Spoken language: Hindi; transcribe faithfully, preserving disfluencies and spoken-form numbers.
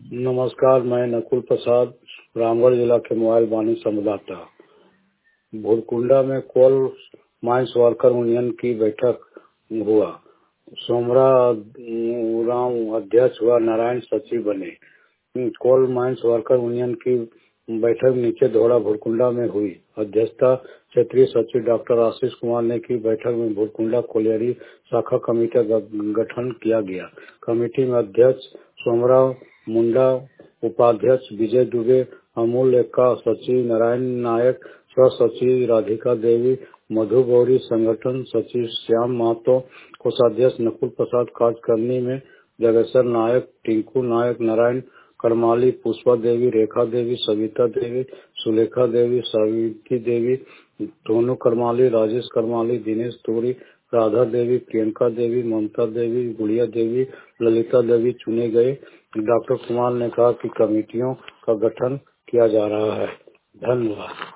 नमस्कार, मैं नकुल प्रसाद, रामगढ़ जिला के मोबाइल वाणी संवाददाता। भूरकुंडा में कोल माइंस वर्कर यूनियन की बैठक हुआ। सोमरा राम अध्यक्ष हुआ, नारायण सचिव बने। कोल माइंस वर्कर यूनियन की बैठक नीचे धोड़ा भूरकुंडा में हुई। अध्यक्षता क्षेत्रीय सचिव डॉक्टर आशीष कुमार ने की। बैठक में भूरकुंडा कोलियरी शाखा कमेटी का गठन किया गया। कमेटी में अध्यक्ष सोमरा मुंडा, उपाध्यक्ष विजय दुबे, अमूल एक्का, सचिव नारायण नायक, सह सचिव राधिका देवी, मधु गौरी, संगठन सचिव श्याम महतो, कोषाध्यक्ष नकुल प्रसाद, कार्यकारिणी में जगेश्वर नायक, टिंकू नायक, नारायण करमाली, पुष्पा देवी, रेखा देवी, सविता देवी, सुलेखा देवी, सावित्री देवी, टोनू करमाली, राजेश करमाली, दिनेश तोरी, राधा देवी, प्रियंका देवी, ममता देवी, गुड़िया देवी, ललिता देवी चुने गए। डॉक्टर कुमार ने कहा कि कमेटियों का गठन किया जा रहा है। धन्यवाद।